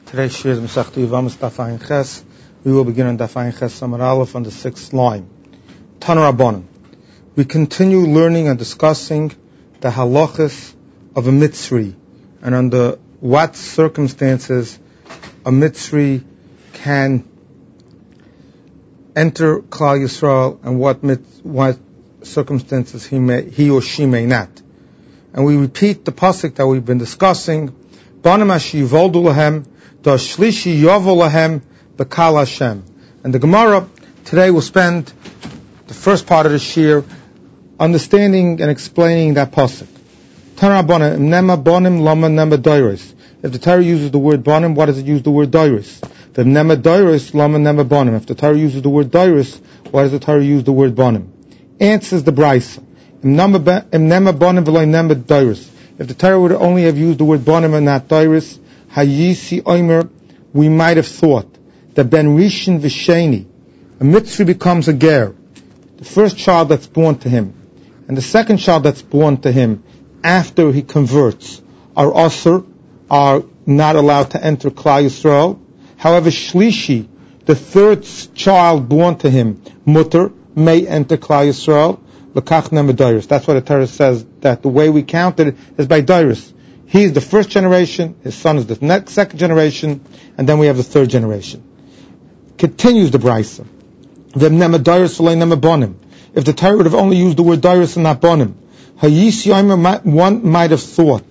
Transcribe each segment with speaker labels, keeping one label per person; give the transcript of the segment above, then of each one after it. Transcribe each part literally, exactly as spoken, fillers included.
Speaker 1: Today's shir is Masechta Yevamos Daf Ayin Ches. We will begin on Daf Ayin Ches Samar Aleph on the sixth line. Tana Rabbanan. We continue learning and discussing the halachas of a Mitzri and under what circumstances a Mitzri can enter Klal Yisrael and what mit, what circumstances he may he or she may not. And we repeat the pasuk that we've been discussing. Banim asher yivoldu lahem da shlishi yavo lahem b'kal Hashem. And the Gemara today will spend the first part of the shir understanding and explaining that pasuk. Tana Rabbanan nema banim lama nema doiros. If the Torah uses the word banim, why does it use the word doiros? The nema doiros lama nema banim. If the Torah uses the word doiros, why does the Torah use the word banim? Answers the Brisa. If the Torah would only have used the word banim and not doiros, hayisi omer, we might have thought that ben rishon v'sheni, a mitzri becomes a ger, the first child that's born to him, and the second child that's born to him after he converts are asur, are not allowed to enter Klal Yisrael. However, shlishi, the third child born to him, mutter, may enter Klal Yisrael. That's why the Torah says that the way we count it is by Dairis. He is the first generation, his son is the next, second generation, and then we have the third generation. Continues the Brisa. If the Torah would have only used the word Dairis and not Bonim, one might have thought,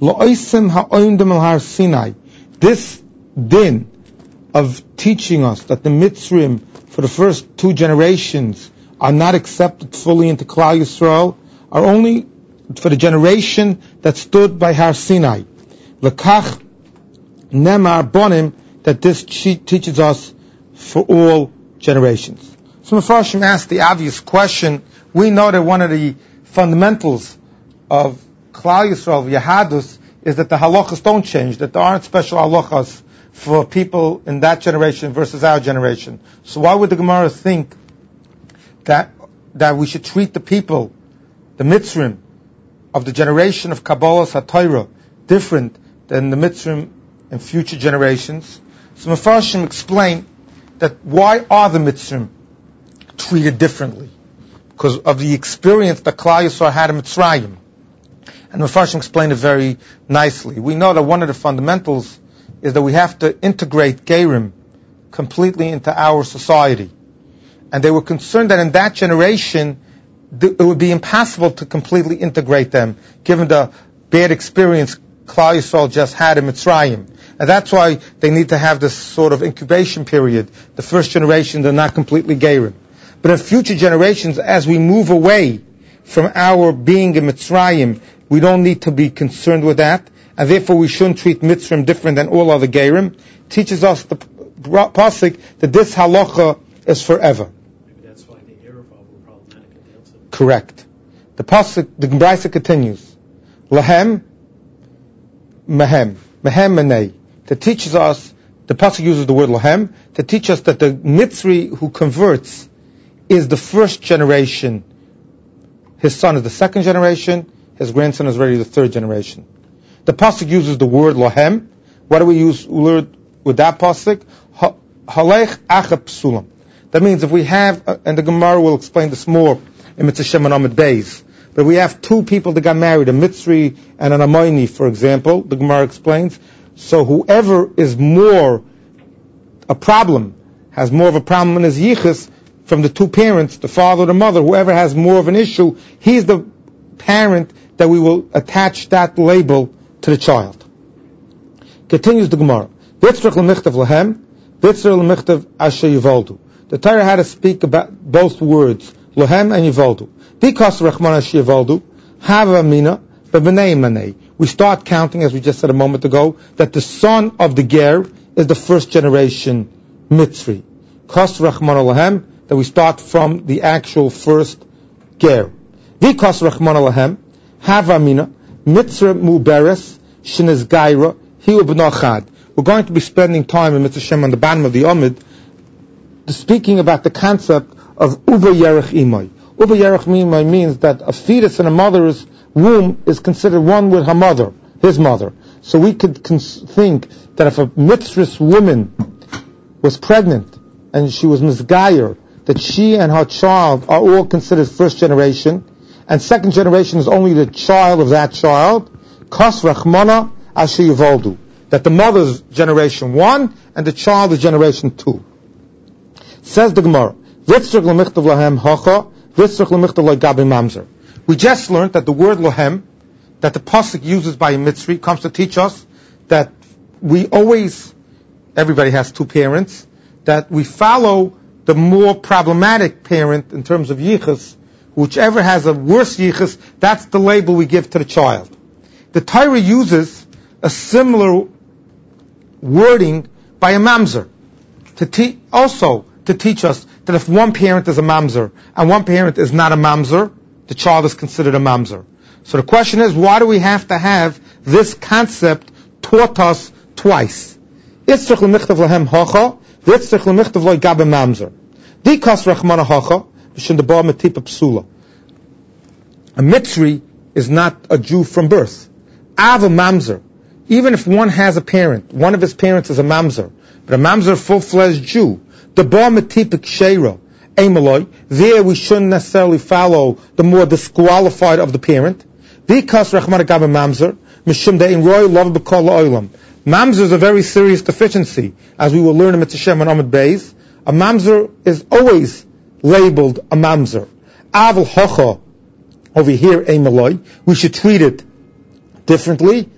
Speaker 1: this din of teaching us that the Mitzrim for the first two generations are not accepted fully into Klal Yisrael, are only for the generation that stood by Har Sinai. Lekach nemar bonim, that this teaches us for all generations. So Mefarshim asked the obvious question. We know that one of the fundamentals of Klal Yisrael, of Yehadus, is that the halachas don't change, that there aren't special halachas for people in that generation versus our generation. So why would the Gemara think that that we should treat the people, the Mitzrim, of the generation of Kabbalah HaTorah different than the Mitzrim in future generations? So Mefarshim explain that why are the Mitzrim treated differently? Because of the experience that Klal Yisrael had in Mitzrayim. And Mefarshim explained it very nicely. We know that one of the fundamentals is that we have to integrate Gerim completely into our society. And they were concerned that in that generation, th- it would be impossible to completely integrate them, given the bad experience Klal Yisrael just had in Mitzrayim. And that's why they need to have this sort of incubation period. The first generation, they're not completely Gerim. But in future generations, as we move away from our being in Mitzrayim, we don't need to be concerned with that. And therefore, we shouldn't treat Mitzrayim different than all other Gerim. Teaches us the pasuk that this halacha is forever. Correct. The pasuk, the Brisa continues. Lahem, mehem, mehem menei. That teaches us, the pasuk uses the word lahem, to teach us that the Mitzri who converts is the first generation. His son is the second generation. His grandson is already the third generation. The pasuk uses the word lahem. What do we use with that pasuk? Halech acha psulam. That means if we have, and the Gemara will explain this more in Mitzvah Shem and Amid Beis, but we have two people that got married, a Mitzri and an Amoini, for example, the Gemara explains. So whoever is more a problem, has more of a problem in his yichus from the two parents, the father or the mother, whoever has more of an issue, he's the parent that we will attach that label to the child. Continues the Gemara. The Torah had to speak about both words, Lohem and Yivoldu. Because Rachman Asher Yivoldu, Hava Mina, B'Bnei Manei. We start counting, as we just said a moment ago, that the son of the Ger is the first generation Mitzri. Kos Rachman Lohem, that we start from the actual first Ger. Because Rachman Lohem, Hava Mina, Mitzra Muberes, Shiniz Gaira, Hiu B'Nochad. We're going to be spending time in Mitzvah Shem on the bottom of the Amid, speaking about the concept of Uva Yerech Imai. Uva Yerech Imai means that a fetus in a mother's womb is considered one with her mother, his mother. So we could cons- think that if a mitzvah woman was pregnant and she was misgayer, that she and her child are all considered first generation, and second generation is only the child of that child, kas rachmana asher yivoldu, that the mother's generation one and the child is generation two. Says the Gemara, vitzrich lemichtav lahem hacha, vitzrich lemichtav logabe mamzer. We just learned that the word lohem, that the pasuk uses by a mitzri, comes to teach us that we always, everybody has two parents, that we follow the more problematic parent in terms of yichus. Whichever has a worse yichus, that's the label we give to the child. The Torah uses a similar wording by a mamzer, to te- also to teach us that if one parent is a mamzer and one parent is not a mamzer, the child is considered a mamzer. So the question is, why do we have to have this concept taught us twice? Itzrich l'michtav lahem hacha, v'itzrich l'michtav lo gabe mamzer. Dikas rachmana hacha, v'shin deba metipa psula. A mitzri is not a Jew from birth. Av a mamzer. Even if one has a parent, one of his parents is a mamzer, but a mamzer, a full-fledged Jew, deba metipa ksheira, emaloi, there we shouldn't necessarily follow the more disqualified of the parent. Dikas rachmana gabe mamzer, mishum de'in roi love b'kol la'olam. Mamzer is a very serious deficiency, as we will learn in Mitzvah Shem and Amud Beis. A mamzer is always labeled a mamzer. Aval hocha, over here, a maloi, we should treat it differently.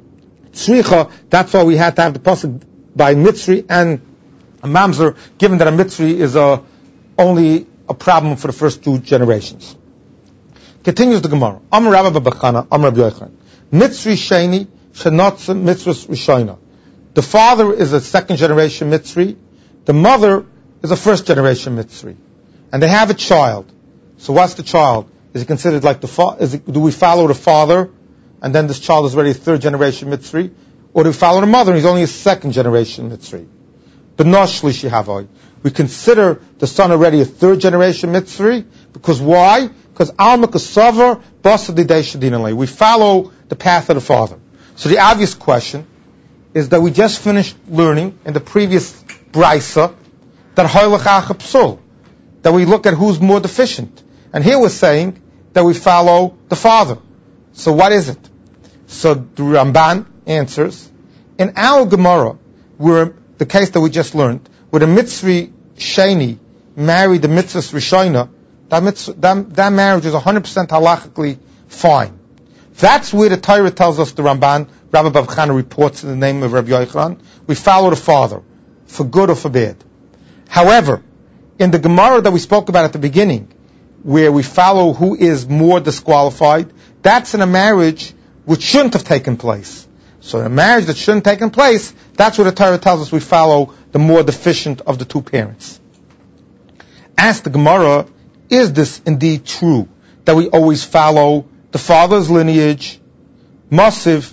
Speaker 1: Tzricha, that's why we had to have the pasuk by mitzri and a mamzer, given that a mitzri is a, only a problem for the first two generations. Continues the Gemara. Amar Rabba Babachana, Amar Rabbi Yochanan. Mitzri sheni, shenotz mitzvahs rishayna. The father is a second generation mitzri. The mother is a first generation mitzri. And they have a child. So what's the child? Is it considered like the fa- is it, do we follow the father and then this child is already a third generation mitzri? Or do we follow the mother and he's only a second generation mitzri? B'noshli shihavai. We consider the son already a third generation mitzri because why? Because alma kasavar basadidei shadinalei. We follow the path of the father. So the obvious question is that we just finished learning in the previous brisa that hoylach acha psul, that we look at who's more deficient. And here we're saying that we follow the father. So what is it? So the Ramban answers, in our Gemara, where the case that we just learned, where the Mitzri Sheni married the Mitzvahs Rishayna, that, mitzvah, that, that marriage is one hundred percent halachically fine. That's where the Torah tells us, the Ramban, Rabbi Babchana reports in the name of Rabbi Yochanan, we follow the father, for good or for bad. However, in the Gemara that we spoke about at the beginning, where we follow who is more disqualified, that's in a marriage which shouldn't have taken place. So in a marriage that shouldn't have taken place, that's what the Torah tells us we follow the more deficient of the two parents. Ask the Gemara, is this indeed true, that we always follow the father's lineage? Masiv,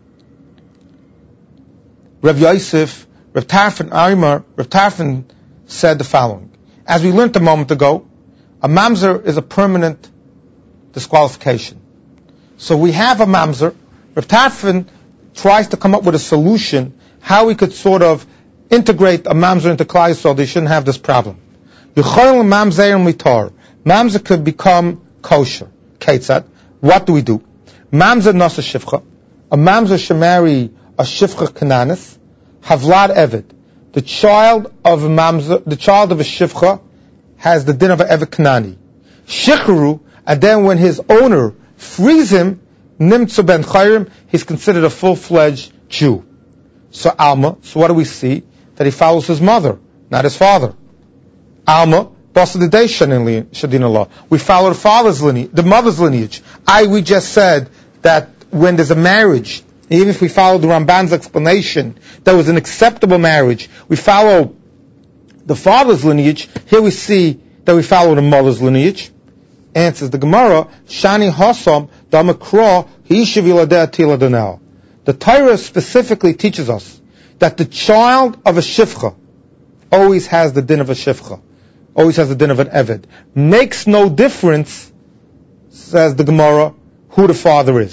Speaker 1: Rav Yosef, Rav Tarfon Arimar, Rav Tarfon said the following. As we learned a moment ago, a mamzer is a permanent disqualification. So we have a mamzer. Rav Tarfon tries to come up with a solution how we could sort of integrate a mamzer into Klal Yisrael. They shouldn't have this problem. Yechol mamzer and mitar. Mamzer could become kosher. Ketzad. What do we do? Mamzer nasa shivcha. A mamzer should marry a shivcha kananis. Havlad eved. The child of a mamzer, the child of a shivcha, has the din of an eved kanani. Shichru, and then when his owner frees him, nimtzu ben chayrim, he's considered a full-fledged Jew. So Alma, so what do we see? That he follows his mother, not his father. Alma, basadidei shadin Allah. We follow the father's lineage, the mother's lineage. I, we just said that when there's a marriage, even if we follow the Ramban's explanation, that was an acceptable marriage, we follow the father's lineage. Here we see that we follow the mother's lineage. Answers the Gemara, Shani Hasam Damakra Hishaviladeh Tiladanel. The Torah specifically teaches us that the child of a shivcha always has the din of a shivcha, always has the din of an eved. Makes no difference, says the Gemara, who the father is.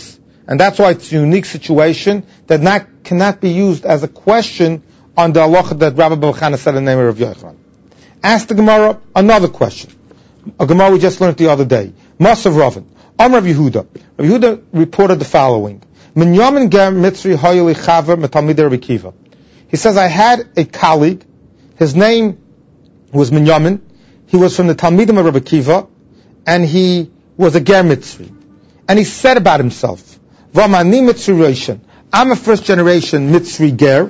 Speaker 1: And that's why it's a unique situation that not, cannot be used as a question on the halacha that Rabbi Bavchana said in the name of Rav Yochanan. Ask the Gemara another question. A Gemara we just learned the other day. Masav Ravin. Amar Rav Yehuda. Rav Yehuda reported the following. Minyamin ger mitzri hoyeli chaver metalmidei Rabbi Kiva. He says, I had a colleague. His name was Minyamin. He was from the Talmidim of Rabbi Kiva, and he was a ger mitzri. And he said about himself, V'amani mitzri roishan. I'm a first generation mitzri ger.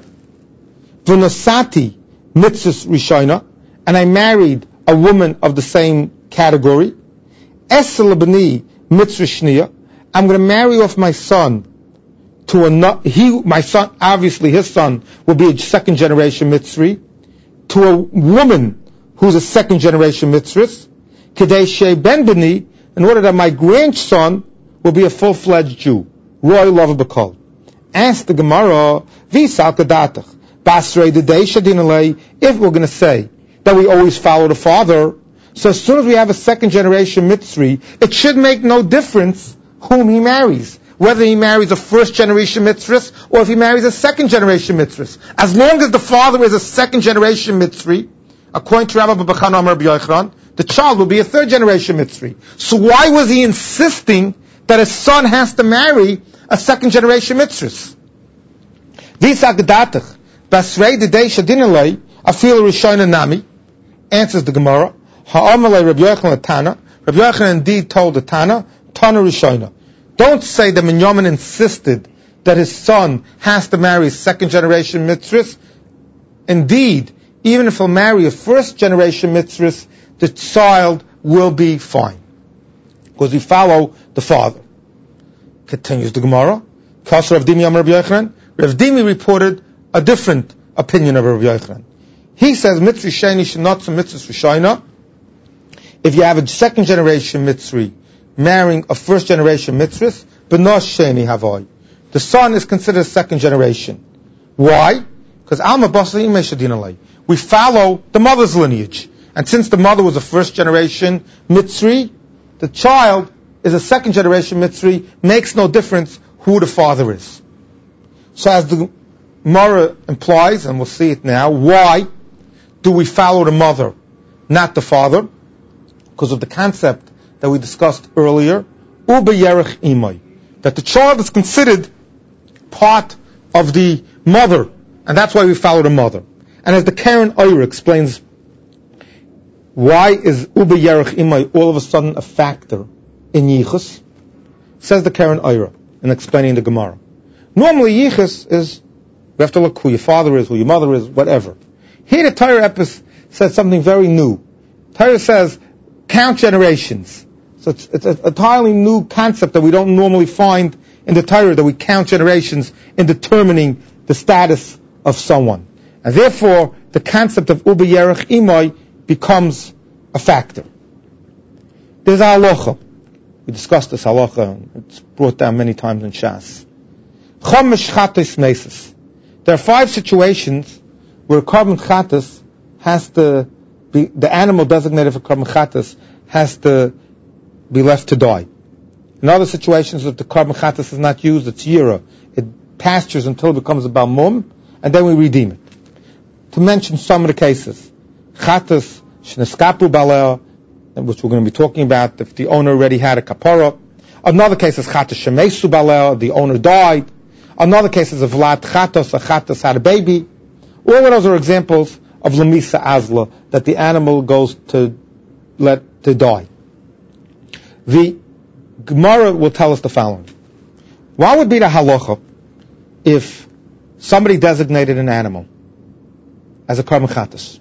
Speaker 1: V'nosati mitzvus rishona. And I married a woman of the same category. Esel b'ni mitzvah shniya. I'm going to marry off my son to a he. My son, obviously, his son will be a second generation mitzri to a woman who's a second generation mitzvah. Kedei shei ben b'ni, in order that my grandson will be a full fledged Jew. Roy love b'kol. Ask the Gemara, v'sal kadatach basrei dedei shadin alei. If we're going to say that we always follow the father, so as soon as we have a second generation mitzri, it should make no difference whom he marries. Whether he marries a first generation mitzri or if he marries a second generation mitzri. As long as the father is a second generation mitzri, according to Rabbi Bavchana Amar Rabbi Yochanan, the child will be a third generation mitzri. So why was he insisting that his son has to marry a second generation mitzri? V'sagdatach basrei dedei shadin alei afil rishona nami. Answers the Gemara. Ha'amalei Rabbi Yochanan Tana. Rabbi Yochanan indeed told the Tana, Tana Rishona. Don't say that Minyamin insisted that his son has to marry a second generation mitzvah. Indeed, even if he'll marry a first generation mitzvah, the child will be fine. Because we follow the father. Continues the Gemara. Kasser Rav Dimi Amar Rabbi Yochanan. Rav Dimi reported a different opinion of Rabbi Yochanan. He says, Mitzri Sheni Shenotza Mitzvah Rishayna. If you have a second generation Mitzri marrying a first generation Mitzvah, B'nos Sheni Havai. The son is considered a second generation. Why? Because Alma Basli Imei Shadin Alei. We follow the mother's lineage. And since the mother was a first generation Mitzri, the child is a second generation Mitzri, makes no difference who the father is. So as the Gemara implies, and we'll see it now, why do we follow the mother, not the father? Because of the concept that we discussed earlier, Uba Yerech Imai, that the child is considered part of the mother, and that's why we follow the mother. And as the Karen Oyer explains, why is Uba Yerech Imai all of a sudden a factor in Yichus? Says the Karen Oyer in explaining the Gemara. Normally Yichus is, we have to look who your father is, who your mother is, whatever. Here the Torah Epis says something very new. Torah says, count generations. So it's, it's an entirely new concept that we don't normally find in the Torah, that we count generations in determining the status of someone. And therefore, the concept of Uba Yerech Imai becomes a factor. There's a halacha. We discussed this halacha. It's brought down many times in Shas. Chomesh Chatos Meses. There are five situations where carbon chatas has to be, the animal designated for carbon chatas has to be left to die. In other situations, if the carbon chatas is not used, it's yira. It pastures until it becomes a balmum, and then we redeem it. To mention some of the cases, chatas shneskapu balea, which we're going to be talking about, if the owner already had a kapara. Another case is chatas shemesu balea, the owner died. Another case is a vlad chatos, a chatas had a baby. All of those are examples of lemisa azla, that the animal goes to let to die. The Gemara will tell us the following. What would be the halacha if somebody designated an animal as a carbon chatas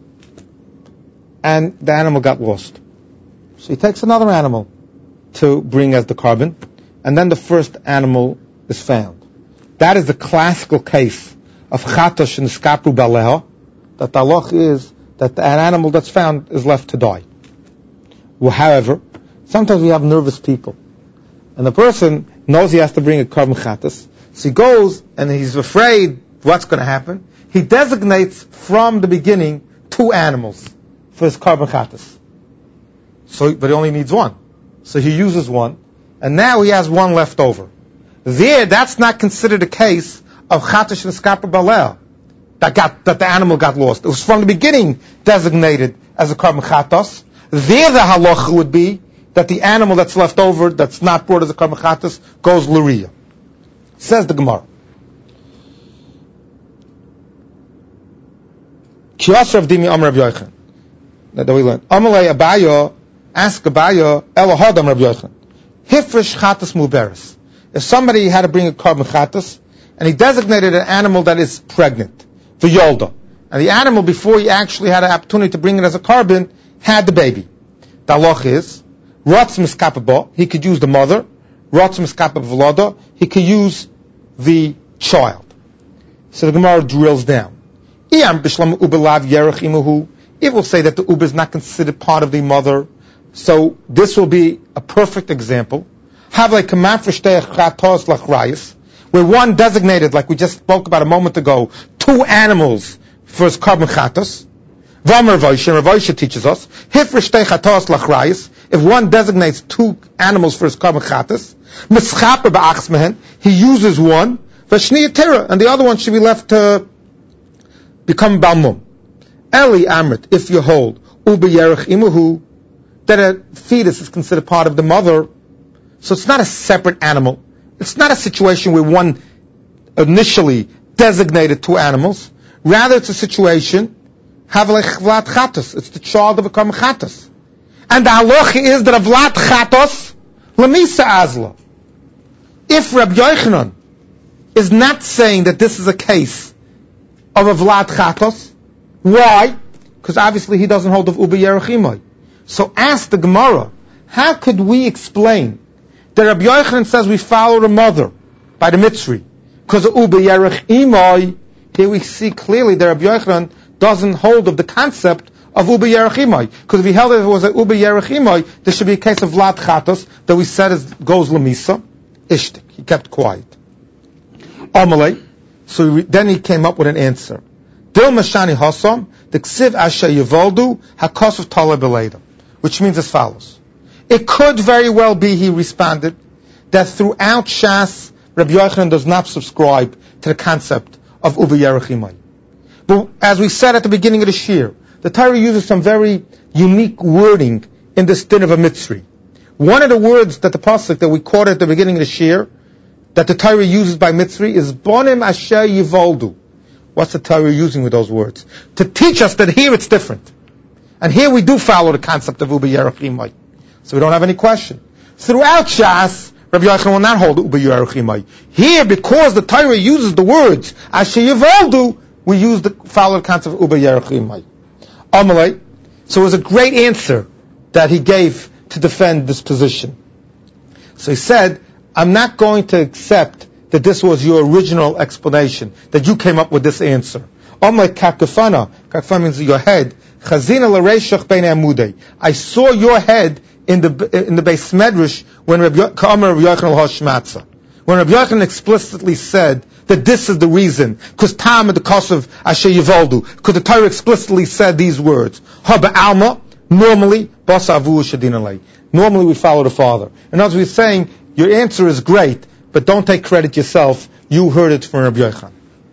Speaker 1: and the animal got lost? So he takes another animal to bring as the carbon, and then the first animal is found. That is the classical case of chatos and skapru baleha, that the halach is that an animal that's found is left to die. Well, however, sometimes we have nervous people, and the person knows he has to bring a carbon chatas, so he goes and he's afraid what's going to happen. He designates from the beginning two animals for his carbon chatas. So, but he only needs one, so he uses one, and now he has one left over. There, that's not considered a case of chatash l'skapar balel, that got that the animal got lost. It was from the beginning designated as a carbon chatos. There, the halacha would be that the animal that's left over, that's not brought as a carbon chatos, goes l'riyah. Says the Gemara. Kiyas Rav Dimi Amar Rav Yochanan. That we learned. Amalei Abayo, ask Abayo, Elahadam Rav Yochanan. Hifresh chatas muberes. If somebody had to bring a carbon chatas, and he designated an animal that is pregnant, for Yolda, and the animal, before he actually had an opportunity to bring it as a carbon, had the baby. The halach is, Rotz miskapabo, he could use the mother, Rotz miskapab v'loda, he could use the child. So the Gemara drills down. It will say that the uber is not considered part of the mother, so this will be a perfect example. Where one designated, like we just spoke about a moment ago, two animals for his carbon chatos. Rav Oisha teaches us, if one designates two animals for his carbon chatos, he uses one, and the other one should be left to become balmum. Eli Amrit, if you hold, Uber Yerech Imuhu, that a fetus is considered part of the mother, so it's not a separate animal. It's not a situation where one initially designated two animals. Rather, it's a situation, Havlech Vlat Chatos, it's the child of a Karm Chatos. And the halacha is that a Vlat Chatos, Lamisa Azla. If Rabbi Yochanan is not saying that this is a case of a Vlad Chatos, why? Because obviously he doesn't hold of Uber Yerechimai. So ask the Gemara, how could we explain that Rabbi Yochanan says we follow the mother by the Mitzri? Because of Uber Yerechimai, here we see clearly that Rabbi Yochanan doesn't hold of the concept of Uber Yerechimai. Because if he held it, if it was an Uber Yerechimai, there should be a case of Vlad Chatos that we said is, goes Lamisa. Ishtik. He kept quiet. Amalei. So he, then he came up with an answer. Dil Mashani Hasam, the Ksiv Asher Yevoldu, Hakosov Tala Beleda. Which means as follows. It could very well be, he responded, that throughout Shas, Rabbi Yochanan does not subscribe to the concept of Uber Yerechimai. But as we said at the beginning of the Shir, the Torah uses some very unique wording in this din of a Mitzri. One of the words that the pasuk that we quoted at the beginning of the Shir, that the Torah uses by Mitzri, is Bonim Asher Yivoldu. What's the Torah using with those words? To teach us that here it's different. And here we do follow the concept of Uber Yerechimai. So we don't have any question. Throughout Shas, Rabbi Yochanan will not hold Uber Yerechimai. Here, because the Torah uses the words Asher Yivoldu, we use the follow the concept of Uber Yerechimai. Amalei. So it was a great answer that he gave to defend this position. So he said, I'm not going to accept that this was your original explanation, that you came up with this answer. Amalei kakafana. Kakafana means your head. Chazina l'reishach bein amudei. I saw your head in the in the Beis Medrash when Rabbi Ka'amar Rabbi Yochanan al-Hashmatza. When Rabbi Yochanan explicitly said that this is the reason, because Tam at the cost of Asher Yivoldu, because the Torah explicitly said these words. Haba alma, normally, basa avu shadinalei. Normally we follow the father. And as we're saying, your answer is great, but don't take credit yourself. You heard it from Rabbi Yochanan.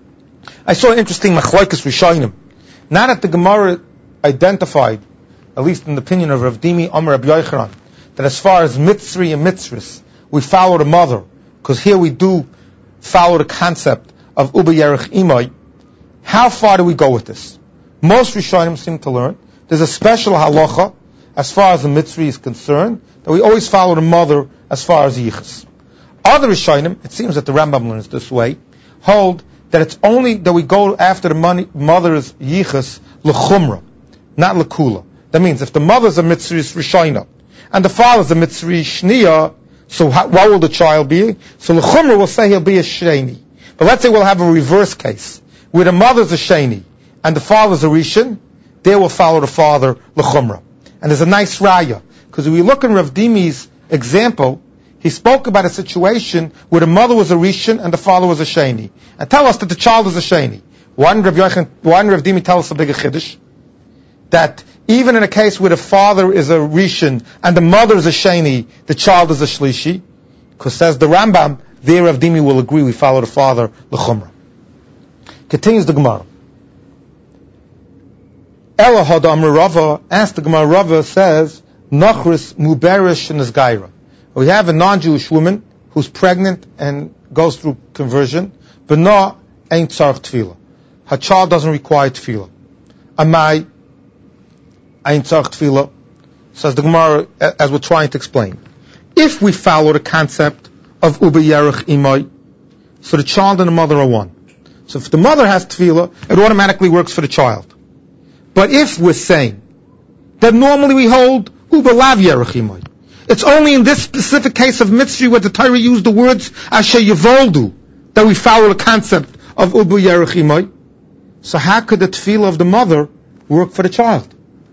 Speaker 1: I saw an interesting machlokes rishonim. Not that the Gemara identified, at least in the opinion of Rav Dimi Amar Rabbi Yochanan, that as far as mitzri and mitzris, we follow the mother, because here we do follow the concept of Uber Yerech Imai. How far do we go with this? Most Rishonim seem to learn there's a special halacha as far as the mitzri is concerned, that we always follow the mother as far as yichus. Other Rishonim, it seems that the Rambam learns this way, hold that it's only that we go after the money, mother's yichus l'chumra, not l'kula. That means if the mother's a mitzri rishayna and the father's a mitzri shniya, so how, what will the child be? So l'chumra will say he'll be a sheni. But let's say we'll have a reverse case where the mother's a sheni and the father's a rishon. They will follow the father l'chumra. And there's a nice raya, because if we look in Rav Dimi's example, he spoke about a situation where the mother was a rishon and the father was a sheni, and tell us that the child is a sheni. Why didn't Rav Yochanan, why didn't Rav Dimi tell us a bigger chiddush? That even in a case where the father is a rishon and the mother is a sheni, the child is a shlishi, because says the Rambam, there Rav Dimi will agree we follow the father, l'chumra. Continues the Gemara. Ela hada amar Rava, asked the Gemara, Rava says, Nachris muberish nesgaira. We have a non-Jewish woman who's pregnant and goes through conversion, but no, ain't tzarich tefillah. Her child doesn't require tefillah. Amai, ain't tzarich tefillah, says the Gemara, as we're trying to explain. If we follow the concept of uba yerich imai, so the child and the mother are one. So if the mother has tefillah, it automatically works for the child. But if we're saying that normally we hold uba lav yerich imai, it's only in this specific case of Mitzri where the Torah used the words asher yivoldu that we follow the concept of uba yerich imai. So how could the tefillah of the mother work for the child?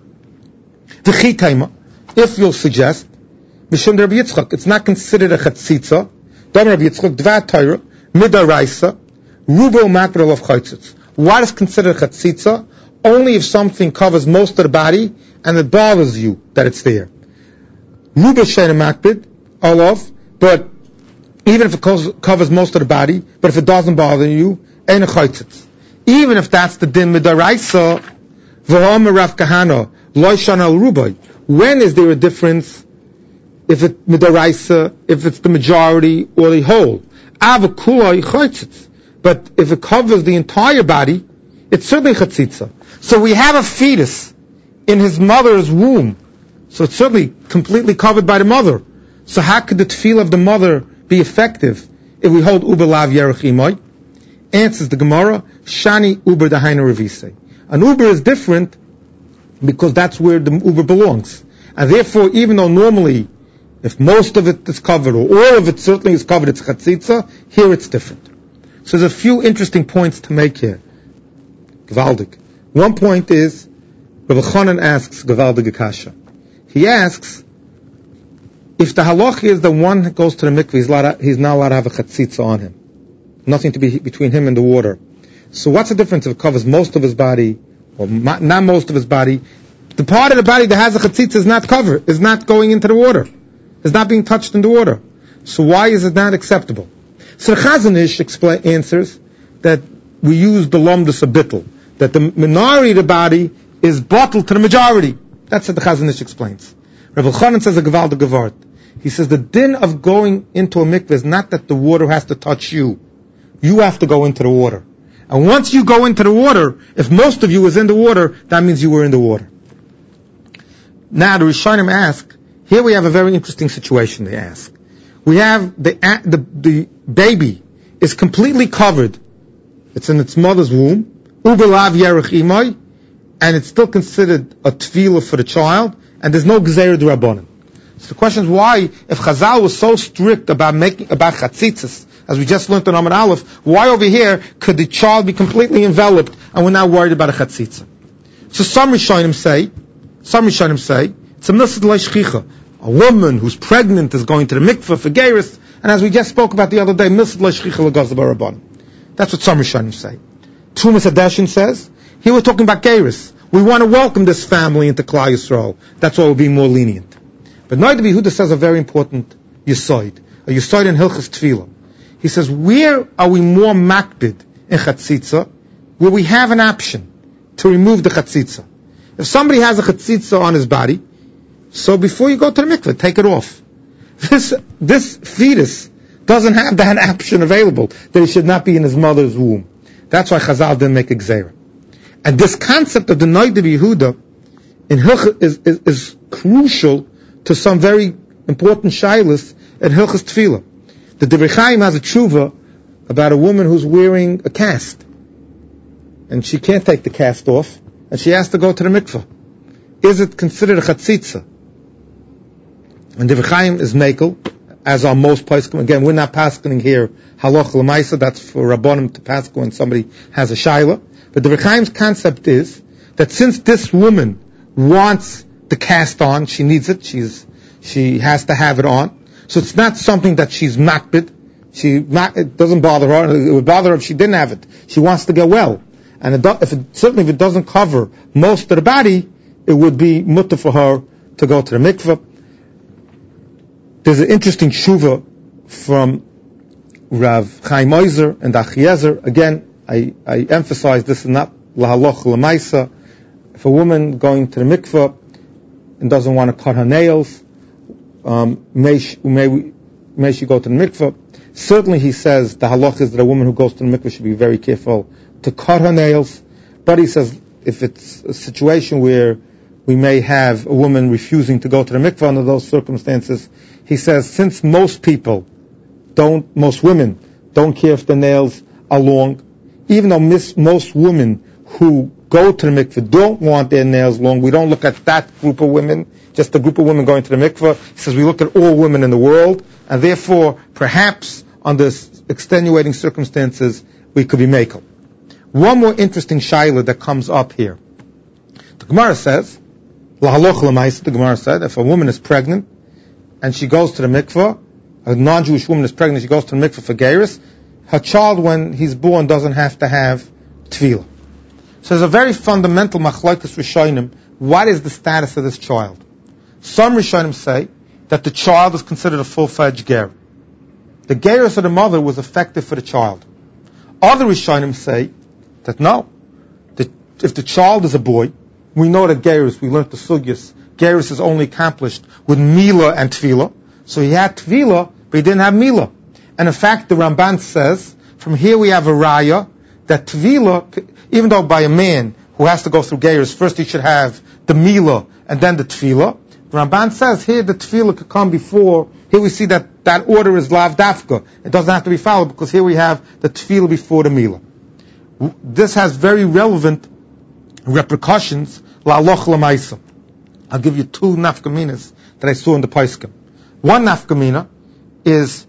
Speaker 1: The chitayma, if you'll suggest, B'Shem Rabbi Yitzchak, it's not considered a chatzitza. Dam Rabbi Yitzchak, dvat Torah, midaraisa, rubo makbel of chaytzitz. What is considered a chatzitza? Only if something covers most of the body and it bothers you that it's there. Rubo shein makbid, olav, but even if it covers most of the body, but if it doesn't bother you, ein a chaytzitz. Even if that's the din midaraisa, v'homer Rav Kahana, lo shan al rubai. When is there a difference if it's midaraisa, if it's the majority or the whole? Avakulai chaytzitz. But if it covers the entire body, it's certainly chatzitza. So we have a fetus in his mother's womb. So it's certainly completely covered by the mother. So how could the tefillah of the mother be effective if we hold uber lav yerich imai? Answers the Gemara, shani uber dahaina revise. An uber is different because that's where the uber belongs. And therefore, even though normally, if most of it is covered, or all of it certainly is covered, it's chatzitza, here it's different. So there's a few interesting points to make here. Gevaldik. One point is, Rav Chanan asks Gevaldik Kasha. He asks, if the halach is that one goes to the mikveh, he's, allowed, he's not allowed to have a chatzitza on him. Nothing to be between him and the water. So what's the difference if it covers most of his body, or not most of his body? The part of the body that has a chatzitza is not covered, is not going into the water. Is not being touched in the water. So why is it not acceptable? So the Chazon Ish explain, answers that we use the lomdus a bittul, that the minority of the body is bottled to the majority. That's what the Chazon Ish explains. Rav Chanan says a gevaldig gevart. He says the din of going into a mikveh is not that the water has to touch you. You have to go into the water. And once you go into the water, if most of you is in the water, that means you were in the water. Now the Rishonim ask, here we have a very interesting situation, they ask. We have the, the, the baby is completely covered. It's in its mother's womb. Ubelav yerech imai. And it's still considered a tefillah for the child. And there's no gzeir d'rabbanan. So the question is why, if Chazal was so strict about making, about chatzitzas, as we just learned in Amud Aleph, why over here could the child be completely enveloped and we're not worried about a chatzitza? So some Rishonim say, some Rishonim say, it's a milsad leishchicha. A woman who's pregnant is going to the mikveh for Geiris, and as we just spoke about the other day, milsad leishchicha l'gazda baraban. That's what some Rishonim say. Tumas Hadeshin says, here we're talking about Geiris. We want to welcome this family into Klal Yisrael. That's why we'll be more lenient. But Noida Yehuda says a very important yisoid, a yisoid in Hilchas Tefillah. He says, where are we more makbid in chatzitza, where we have an option to remove the chatzitza? If somebody has a chatzitza on his body, so before you go to the mikveh, take it off. This this fetus doesn't have that option available, that he should not be in his mother's womb. That's why Chazal didn't make a gzeira. And this concept of the Noida Yehuda in Hilchas is, is, is crucial to some very important shaylas at Hilchas Tefillah. The Divrei Chaim has a tshuva about a woman who's wearing a cast, and she can't take the cast off, and she has to go to the mikveh. Is it considered a chatzitza? And Divrei Chaim is mekel, as are most poskim. Again, we're not paskening here halach l'maisa. That's for rabbanim to pask when somebody has a shayla. But Divrei Chaim's concept is that since this woman wants the cast on, she needs it, she's, she has to have it on. So it's not something that she's makbid. She, not, it doesn't bother her. It would bother her if she didn't have it. She wants to get well. And it do, if it, certainly if it doesn't cover most of the body, it would be mutter for her to go to the mikveh. There's an interesting tshuva from Rav Chaim Oizer and Achiezer. Again, I, I emphasize this is not lahaloch lemaisa. If a woman going to the mikveh and doesn't want to cut her nails, um, may, she, may, may she go to the mikveh? Certainly he says the halach is that a woman who goes to the mikveh should be very careful to cut her nails. But he says if it's a situation where we may have a woman refusing to go to the mikveh under those circumstances, he says since most people don't, most women don't care if the nails are long, even though mis, most women who go to the mikveh don't want their nails long, we don't look at that group of women, just the group of women going to the mikveh. He says we look at all women in the world, and therefore perhaps under extenuating circumstances we could be makel. One more interesting shaila that comes up here. The Gemara says, lahaloch l'maisa, the Gemara said, if a woman is pregnant and she goes to the mikveh, a non-Jewish woman is pregnant, she goes to the mikveh for gerus, her child when he's born doesn't have to have tefillah. So there's a very fundamental machlokes rishonim. What is the status of this child? Some rishonim say that the child is considered a full-fledged ger. The gerus of the mother was effective for the child. Other rishonim say that no, that if the child is a boy, we know that gerus, we learned the sugyas, gerus is only accomplished with milah and tefillah. So he had tefillah, but he didn't have milah. And in fact, the Ramban says, from here we have a raya, that tefillah, even though by a man who has to go through gerus, first he should have the milah and then the tefillah. The Ramban says here the tefillah could come before. Here we see that that order is lav dafka. It doesn't have to be followed because here we have the tefillah before the milah. This has very relevant repercussions. La'aloch l'maisa. I'll give you two nafkaminas that I saw in the Paiskim. One nafkamina is,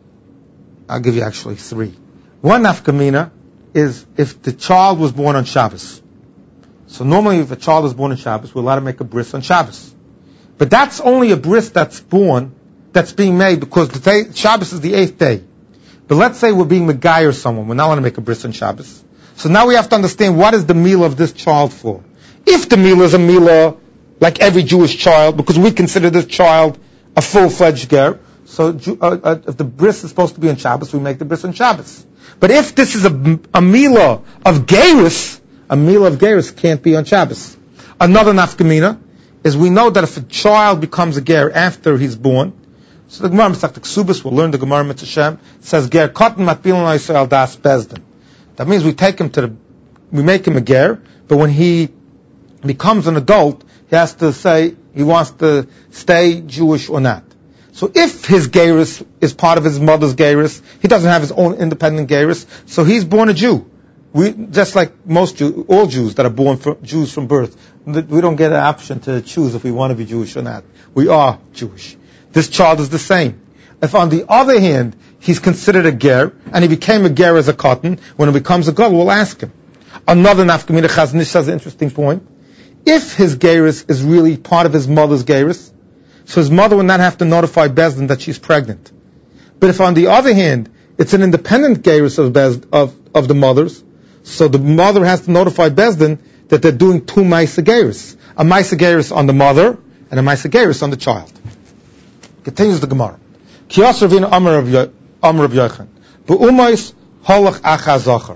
Speaker 1: I'll give you actually three. One nafkamina is if the child was born on Shabbos. So normally if a child is born on Shabbos, we're allowed to make a bris on Shabbos. But that's only a bris that's born, that's being made because the day, Shabbos is the eighth day. But let's say we're being Megai or someone, we're not allowed to make a bris on Shabbos. So now we have to understand what is the milah of this child for. If the milah is a milah like every Jewish child, because we consider this child a full-fledged ger, so uh, uh, if the bris is supposed to be on Shabbos, we make the bris on Shabbos. But if this is a, a milah of gerus, a milah of gerus can't be on Shabbos. Another nafkamina is we know that if a child becomes a ger after he's born, so the Gemara Masechta Ksubos, we'll learn the Gemara Mitzvah Shem, says ger katan matbilan Yisrael das bezdin. That means we take him to the, we make him a ger, but when he becomes an adult, he has to say he wants to stay Jewish or not. So if his gerus is part of his mother's gerus, he doesn't have his own independent gerus, so he's born a Jew. We, just like most Jew, all Jews that are born from, Jews from birth, we don't get an option to choose if we want to be Jewish or not. We are Jewish. This child is the same. If on the other hand, he's considered a ger, and he became a ger as a cotton, when he becomes a girl, we'll ask him. Another nafkamina Chazon Ish has an interesting point. If his gerus is really part of his mother's gerus, so his mother would not have to notify Bezdin that she's pregnant. But if on the other hand, it's an independent gerus of, Bez, of, of the mother's, so the mother has to notify Bezdin that they're doing two Maisa gerus. A Maisa gerus on the mother, and a Maisa gerus on the child. Continues the Gemara. Kiyas Ravina Amar Rav Yochanan. Be'umais holach acha zachar.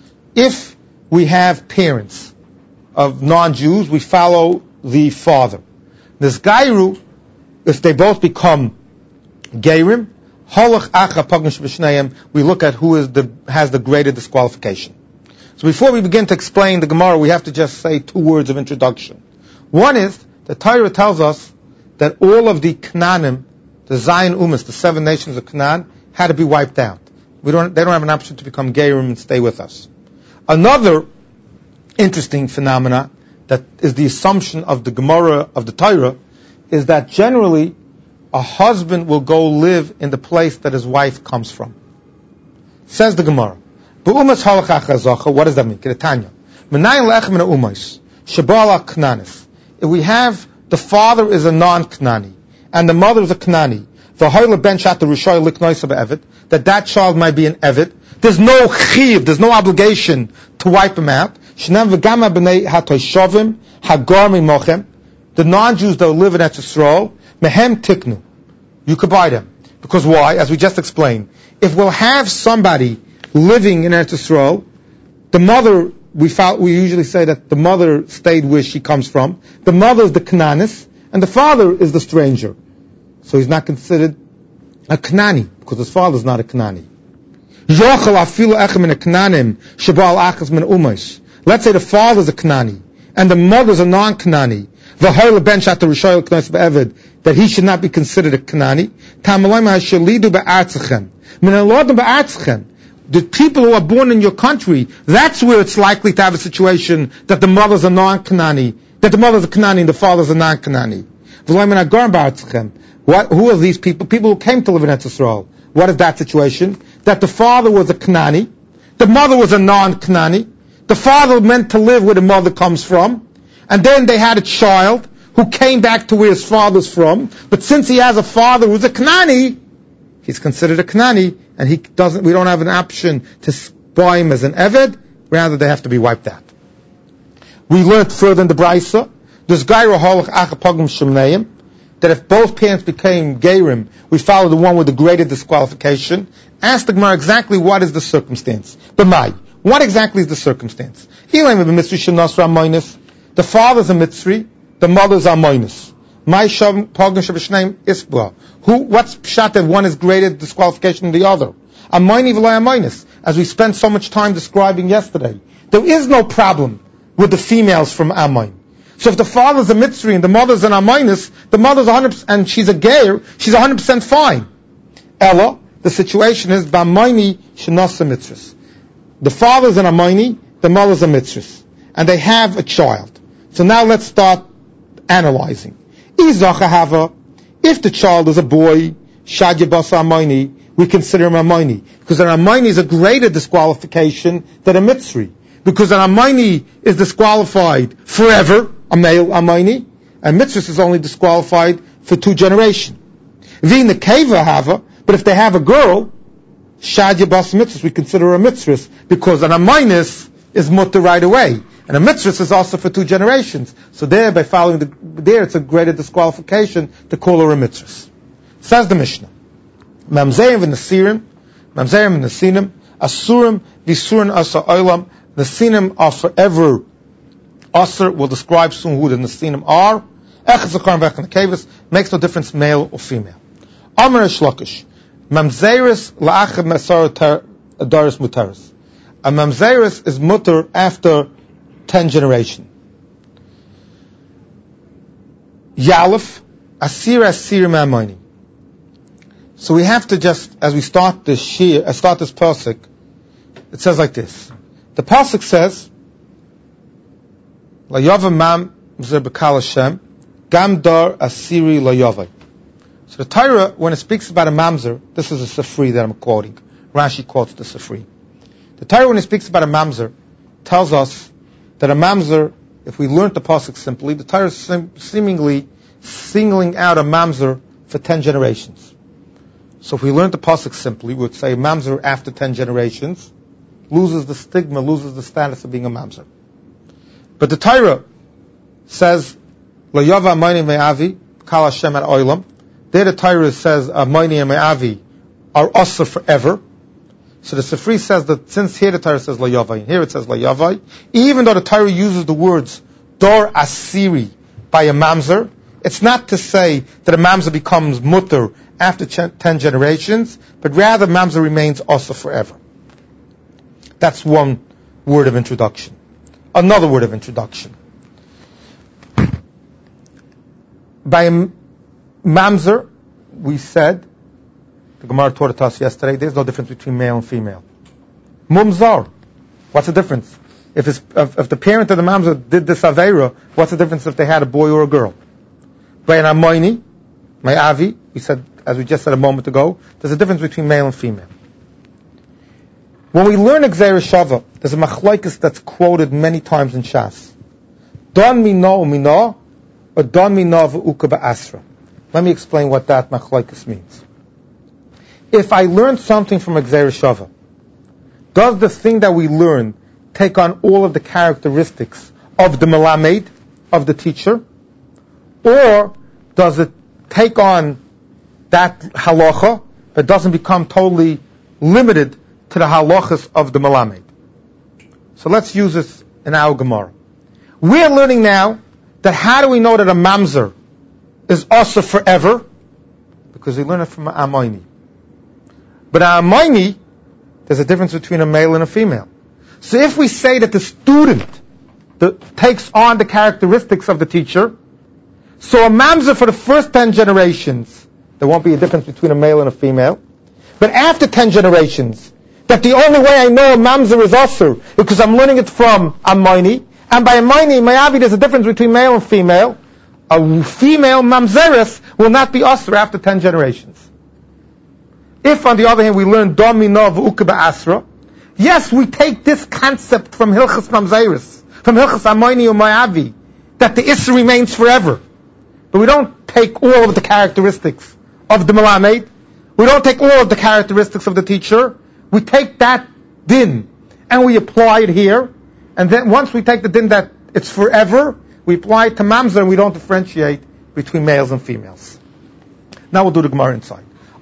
Speaker 1: If we have parents of non-Jews, we follow the father. This gairu, if they both become geirim, holach acha pagnish b'shneim, we look at who is the has the greater disqualification. So before we begin to explain the Gemara, we have to just say two words of introduction. One is, the Torah tells us that all of the Canaanim, the Zion Umas, the seven nations of Canaan, had to be wiped out. We don't, they don't have an option to become geirim and stay with us. Another interesting phenomena that is the assumption of the Gemara of the Torah is that generally a husband will go live in the place that his wife comes from. Says the Gemara. What does that mean? If we have the father is a non-Knani and the mother is a Knani, that that child might be an Eved, there's no chiv, there's no obligation to wipe him out. The non-Jews that live in Eretz Yisrael, mehem tiknu, you could buy them. Because why? As we just explained, if we'll have somebody living in Eretz Yisrael, the mother, we found, we usually say that the mother stayed where she comes from. The mother is the Canaanist, and the father is the stranger. So he's not considered a Canaani, because his father is not a Canaani. Let's say the father is a Canaani, and the mother is a non-Canaani. That he should not be considered a Canaani. The people who are born in your country, that's where it's likely to have a situation that the mother's a non-Canaani, that the mother's a Canaani and the father's a non-Canaani. What, who are these people? People who came to live in Eretz Yisrael. What is that situation? That the father was a Canaani, the mother was a non-Canaani, the father meant to live where the mother comes from, and then they had a child who came back to where his father's from, but since he has a father who's a Canaani, he's considered a Canaani, and he doesn't, we don't have an option to buy him as an Eved, rather they have to be wiped out. We learned further in the Braisa, there's Gaira Holach Achapogim Shemneim, that if both parents became Gerim, we follow the one with the greater disqualification. Ask the Gemara exactly what is the circumstance. B'mai, what exactly is the circumstance? The father's a Mitzri, the mother's a Moinus. Who? What's pshat that one is greater disqualification than the other? A Moini v'lay a Moinus. As we spent so much time describing yesterday, there is no problem with the females from Amoin. So if the father's a Mitzri and the mother's an Amoinus, the mother's one hundred percent, and she's a Geir, she's one hundred percent fine. Ella, the situation is B'Amoini Shenasa Mitzris. The father's an Amoini, the mother's a Mitzris. And they have a child. So now let's start analyzing. If the child is a boy, Shadya Basa Amoini, we consider him a Amoini. Because an Amoini is a greater disqualification than a Mitzri. Because an Amoini is disqualified forever, a male Amoini, and Mitzris is only disqualified for two generations. V'in the Keva Hava, but if they have a girl, Shadya Bas Mitzris, we consider her a Mitzris, because an Amoinis is mutter right away. And a Mitzris is also for two generations. So there, by following the, there, it's a greater disqualification to call her a Mitzris. Says the Mishnah. Mamzerim v'nasirim, Mamzerim v'nasinim, Asurim v'surin asa olam, the Nasinim are forever Asr. We'll describe soon who the Nasinim are. Makes no difference, male or female. Amar Shlakish. Mamzeris la'achad mesar adaris mutaris. A mamzeris is mutter after ten generation. Yalef asir asir ma'amayni. So we have to just, as we start this shir, uh, start this pasuk, it says like this. The pasuk says, "Layava mam zer b'kal Hashem, gam dar asiri layavai." So the Torah, when it speaks about a mamzer, this is a sefri that I'm quoting. Rashi quotes the sefri. The Torah, when it speaks about a mamzer, tells us that a mamzer, if we learn the pasuk simply, the Torah is sim- seemingly singling out a mamzer for ten generations. So if we learn the pasuk simply, we would say mamzer after ten generations loses the stigma, loses the status of being a mamzer. But the Torah says, "Lo yava amayni me'avi kal Hashem at oilam." There the Torah says, "Amayni and me'avi are also forever." So the Sefri says that since here the Torah says "Lo yavai," here it says "Lo yavai," even though the Torah uses the words "Dor Asiri" by a mamzer, it's not to say that a mamzer becomes mutter after ten generations, but rather mamzer remains also forever. That's one word of introduction. Another word of introduction. By mamzer, we said, the Gemara taught it us yesterday, there's no difference between male and female. Mumzar, what's the difference? If, it's, if, if the parent of the mamzer did this aveira, what's the difference if they had a boy or a girl? By an amoini, my avi, we said, as we just said a moment ago, there's a difference between male and female. When we learn Gzeira Shava, there's a machlokes that's quoted many times in Shas. Don mino umino, or don mino v'uka ba'asra. Let me explain what that machlokes means. If I learn something from Gzeira Shava, does the thing that we learn take on all of the characteristics of the melamed, of the teacher, or does it take on that halacha it doesn't become totally limited to the halachas of the Melamed. So let's use this in our Gemara. We are learning now that how do we know that a mamzer is also forever? Because we learn it from an Amoini. But an Amoini, there's a difference between a male and a female. So if we say that the student that takes on the characteristics of the teacher, so a mamzer for the first ten generations, there won't be a difference between a male and a female. But after ten generations, that the only way I know a mamzer is asur because I'm learning it from Amoini, and by Amoini, Mayavi, there's a difference between male and female. A female mamzeres will not be asur after ten generations. If, on the other hand, we learn domino v'uka ba'asra, yes, we take this concept from Hilchas Mamzeres, from Hilchas Amoini or Mayavi, that the Isra remains forever. But we don't take all of the characteristics of the Melamed. We don't take all of the characteristics of the teacher. We take that din and we apply it here. And then once we take the din that it's forever, we apply it to Mamzer and we don't differentiate between males and females. Now we'll do the Gemara inside.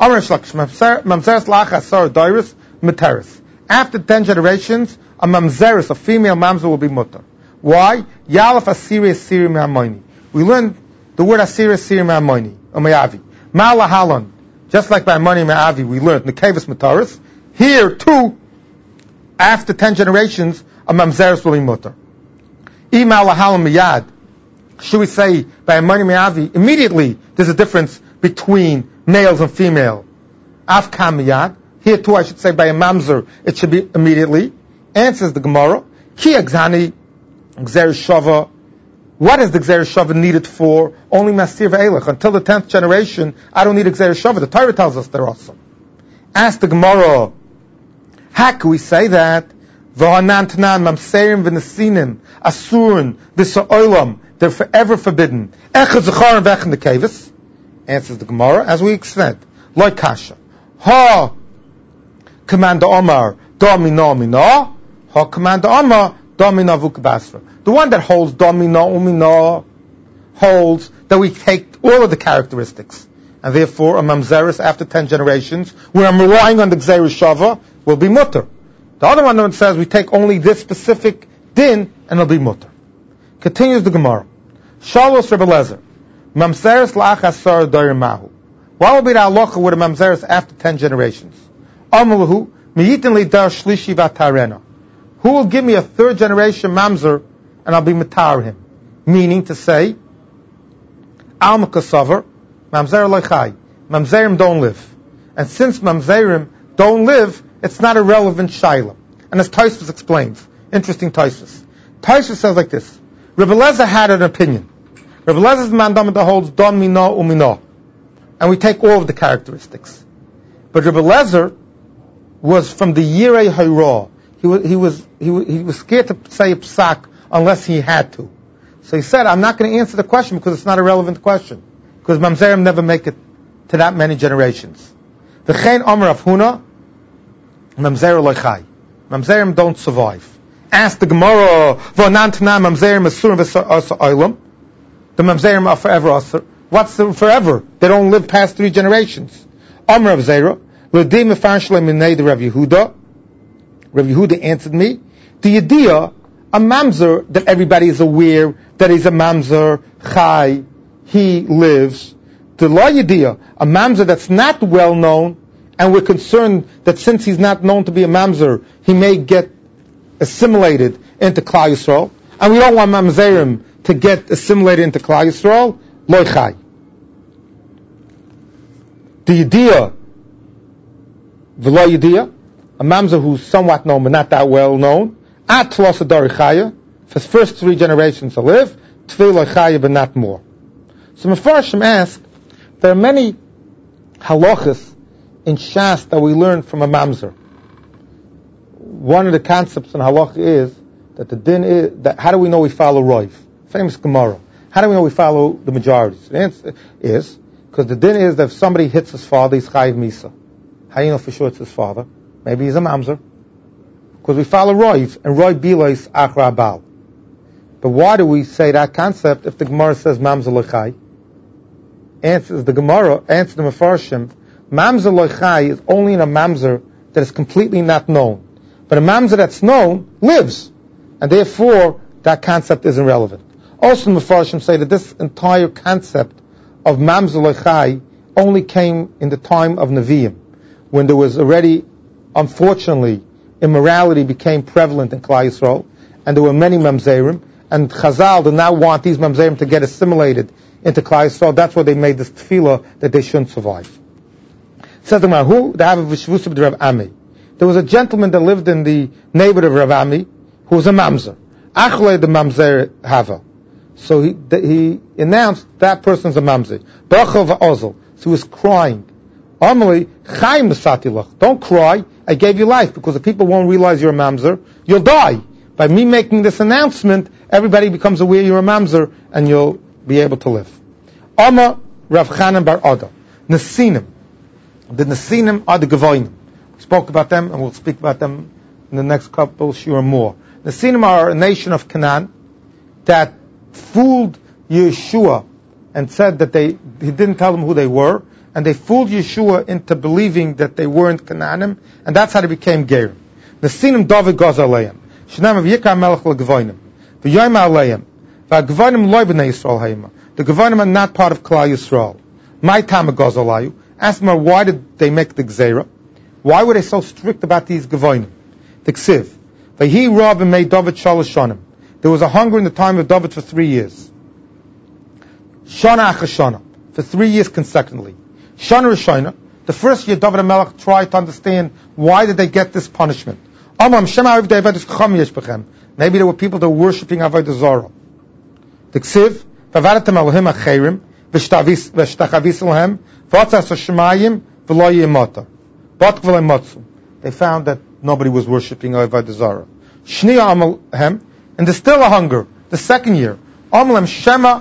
Speaker 1: After ten generations, a Mamzeris, a female Mamzer, will be mutter. Why? Yalaf Asiri Asiri Me'amoini. We learn the word Asiri Asiri Me'amoini, or Me'avi. Ma'ala Halon. Just like by Amoini Me'avi, we learned Nekevus Mataris. Here, too, after ten generations, a Mamzeris will be mutter. Ima'ala Halon Miyad. Should we say by Amoini Me'avi, immediately there's a difference between males and female. Afkam Miyad. Here, too, I should say by a Mamzer, it should be immediately. Answers the Gemara. Ki Agzani Gzer Shava. What is the Gzer Shava needed for? Only Mastir Ve'elech. Until the tenth generation, I don't need a Gzer Shava. The Torah tells us they're awesome. Ask the Gemara, how can we say that? V'hanan tanan mamserim v'nesinim asurun v'sa'olam. They're forever forbidden. Echad zecharon v'echad nekevis. Answers the Gemara, as we explained. Like Kasha. Ha Commander Omar Domino Mina. Ha Commander Omar Domino Vukabasra. The one that holds Domino Umina holds that we take all of the characteristics. And therefore, a Mamzeris after ten generations, where I'm relying on the Gzeir Shava, will be mutter. The other one that says we take only this specific din, and it'll be mutter. Continues the Gemara. Shalos Rebbe Lezer. Mamzeris la'achasar doir mahu. What will be the halacha with a Mamzeris after ten generations? Amalahu miyitin li dar shlishi v'tarena. Who will give me a third generation Mamzer, and I'll be matar him? Meaning to say, Alma kasavar, Mamzer loichai. Mamzerim don't live. And since Mamzerim don't live, it's not a relevant shaila. And as Tosfos explains, interesting Tosfos. Tosfos says like this: Rebbe Lezer had an opinion. Rebbe Lezer's mandam that holds don mino umino, and we take all of the characteristics. But Rebbe Lezer was from the Yirei Hayra. He was he was he was, he was scared to say a psak unless he had to. So he said, "I'm not going to answer the question because it's not a relevant question, because Mamzerim never make it to that many generations." V'chein Omer Rav Huna, Mamzer loichai. Mamzerim don't survive. Ask the Gemara, V'onan tana Mamzerim asurim v'sa'olam. The Mamzerim are forever asur. What's the forever? They don't live past three generations. Omer Rav Zera, l'di mefarsh le'minei the Rav Yehuda. Rav Yehuda answered me, the idea, a Mamzer that everybody is aware that he's a Mamzer, Chai, he lives. The law idea, a Mamzer that's not well known, and we're concerned that since he's not known to be a Mamzer, he may get assimilated into Klal Yisrael, and we don't want Mamzerim to get assimilated into Klal Yisrael, loy chai. The idea, the law idea, a Mamzer who's somewhat known but not that well known, at Tlos Adar Chaya, for his first three generations to live, Tvei loy chaya but not more. So Mefarshim ask, there are many halachas in Shas that we learn from a Mamzer. One of the concepts in halach is that the din is that how do we know we follow Roiv? Famous Gemara. How do we know we follow the majorities? The answer is because the din is that if somebody hits his father, he's chayiv misa. How do you know for sure it's his father? Maybe he's a Mamzer. Because we follow Roiv, and Roiv bilois achra bal. But why do we say that concept if the Gemara says Mamzer lechai? Answers the Gemara, answer the Mefarshim, Mamzer loichai is only in a mamzer that is completely not known. But a mamzer that's known lives. And therefore, that concept isn't relevant. Also, the Mefarshim say that this entire concept of mamzer loichai only came in the time of Nevi'im, when there was already, unfortunately, immorality became prevalent in Klal Yisrael, and there were many mamzerim, and Chazal did not want these mamzerim to get assimilated into Klal Yisrael. That's why they made this tefillah that they shouldn't survive. Says the Mahu, the Hava Vishvus of Rav Ami. There was a gentleman that lived in the neighborhood of Rav Ami who was a mamzer. Achle the mamzer Hava. So he he announced that person's a mamzer. Bracha v'ozel. So he was crying. Amalei Chaim Nesatilach. Don't cry. I gave you life, because if people won't realize you're a mamzer, you'll die. By me making this announcement, everybody becomes aware you're a mamzer, and you'll be able to live. Amma Rav Chanan Bar Ada. Nesinim. The Nesinim are the Gevonim. We spoke about them, and we'll speak about them in the next couple sure more. Nesinim are a nation of Canaan that fooled Yeshua and said that they he didn't tell them who they were, and they fooled Yeshua into believing that they weren't Canaanim, and that's how they became Gerim. Nesinim David goes aleim. Shnam of Yikar Melech leGevonim. V'yoyma aleim. V'Gevonim loy b'nei Yisrael hayma. The Gevonim are not part of Klal Yisrael. My time goes alayu. Ask them, why did they make the Gzeira? Why were they so strict about these Gevonim? The Ksiv. V'hi Rab and made David shalosh shanim. There was a hunger in the time of David for three years. Shana achashana. For three years consecutively. Shana Rishona. The first year, David HaMelech tried to understand why did they get this punishment. Maybe there were people that were worshipping Avodah Zarah. The Ksiv. V'avadatem Elohim acherim. V'shtachavis Elohim. V'atzas Hashemayim. V'lo yimata. Bat v'lo matzu. They found that nobody was worshipping Avodah Zarah. Shniya Amalhem. And there's still a hunger. The second year. Amalhem Shema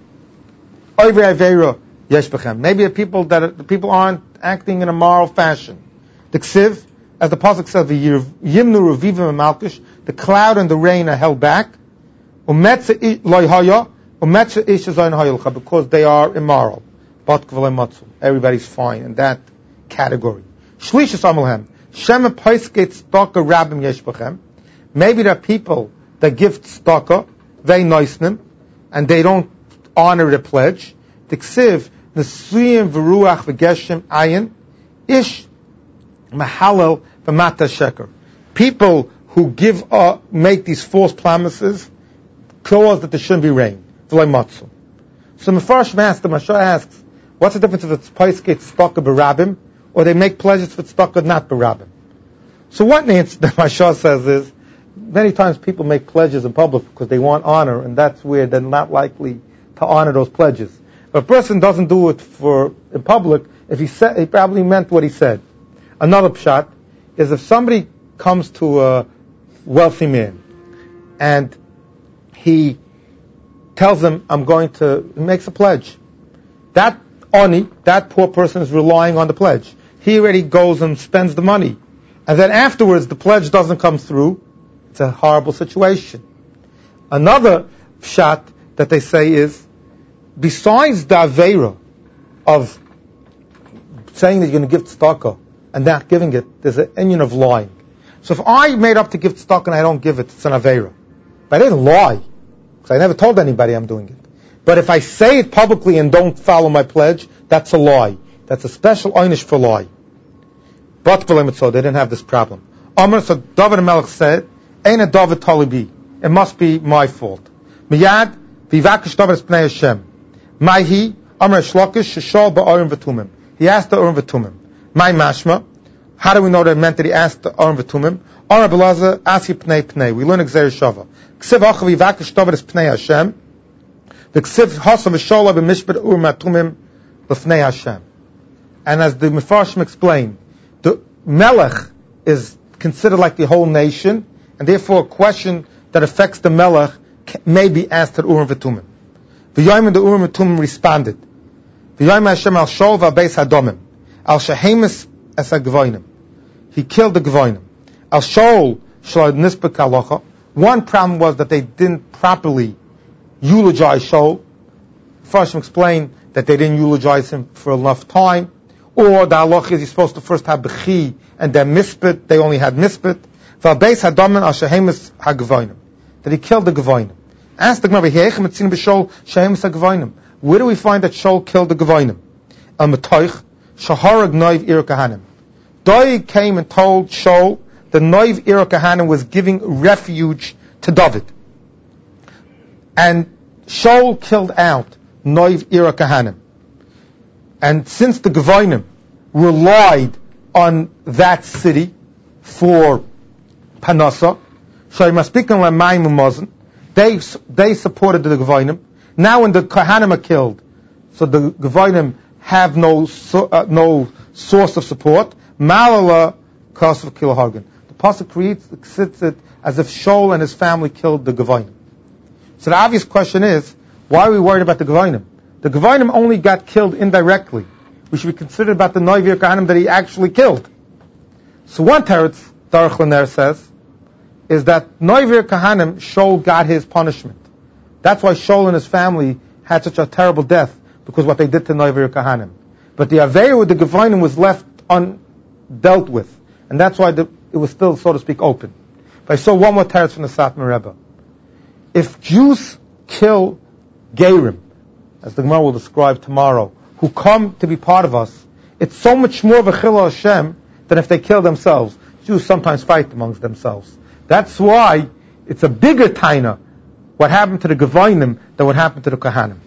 Speaker 1: Oivei Aveira Yesh Bechem. Maybe the people that are, the people aren't acting in a moral fashion. The Ksiv, as the pasuk says, the Yimnu Revivim Malkish, the cloud and the rain are held back. Umetze Loihaya, Umetze Ishazayin Hayilcha, because they are immoral. Bat Kvalei Matzu. Everybody's fine in that category. Shlishas Amalhem. Shema Paisket Staka Rabbim Yesh Bechem. Maybe there are people that give tzedakah, they noisnim, and they don't honor the pledge. The Ksiv, Nesuyim v'ruach v'geshem ayin, ish mahalel v'mata sheker. People who give, uh, make these false promises, cause that there shouldn't be rain. V'lei matzu. So Mefarshim asks, the Mashah asks, what's the difference if it's paisket tzedakah b'rabim, or they make pledges for tzedakah not b'rabim? So what the Mashah says is, many times people make pledges in public because they want honor, and that's where they're not likely to honor those pledges. If a person doesn't do it for in public, if he said, he probably meant what he said. Another pshat is if somebody comes to a wealthy man and he tells him, I'm going to, he makes a pledge. That oni, that poor person is relying on the pledge. He already goes and spends the money. And then afterwards the pledge doesn't come through. It's a horrible situation. Another pshat that they say is, besides the aveira of saying that you're going to give tzedakah and not giving it, there's an inyan of lying. So if I made up to give tzedakah and I don't give it, it's an aveira. But I didn't lie, because I never told anybody I'm doing it. But if I say it publicly and don't follow my pledge, that's a lie. That's a special einish for lie. But they didn't have this problem. Amr, so David HaMelech said, Ein a David Talibi. It must be my fault. Miyad, vivakish David Pnei Hashem. Maihi, Amr Shlokish, Shishol ba'orim v'tumim. He asked the Urim v'tumim. My mashma. How do we know that it meant that he asked the Urim v'tumim? Amr Belaza, Asi Pnei Pnei. We learn Gzeir Shava. Ksiv achav vivakish David Pnei Hashem. The Ksiv hasav v'shola b'mishpat Urim v'tumim b'fnei Hashem. And as the Mefarshim explained, the Melech is considered like the whole nation, and therefore a question that affects the Melech may be asked at Urim v'tumim. V'yoyim the Urim v'tumim responded. V'yoyim Hashem al shol v'abeis hadomim. Al shehemis es ha-gvoinim. He killed the gvoinim. Al shol shol nisbek halacha. One problem was that they didn't properly eulogize Shaul. First explained that they didn't eulogize him for enough time. or the halach is you're supposed to first have bechi and then mispit. They only had mispit. V'albeis hadamen al shehemis hagavonim. That he killed the gavonim. Ask the Gemara, "Heichem etzin b'shol shehemis hagavonim." Where do we find that Shaul killed the gavonim? El metoich shaharag noiv ir kahanim. Doeg came and told Shaul that noiv ir kahanim was giving refuge to David, and Shaul killed out noiv ir kahanim. And since the gavonim relied on that city for Panasa, they they supported the Gavonim. Now when the Kohanim are killed, so the Gavonim have no uh, no source of support. Malala Kasav Kilahagan. The pasuk creates sits it as if Shaul and his family killed the Gavonim. So the obvious question is, why are we worried about the Gavonim? The Gavonim only got killed indirectly. We should be considered about the Noivir Kohanim that he actually killed. So one teretz, Darach Laner says, is that Noivir Kohanim, Shaul got his punishment. That's why Shaul and his family had such a terrible death, because what they did to Noivir Kohanim. But the Aveira with the Gavonim was left undealt with, and that's why the, it was still, so to speak, open. But I saw one more teretz from the Satmar Rebbe. If Jews kill Gerim, as the Gemara will describe tomorrow, who come to be part of us, it's so much more of a chilul Hashem than if they kill themselves. Jews sometimes fight amongst themselves. That's why it's a bigger taina what happened to the Gavonim than what happened to the Kohanim.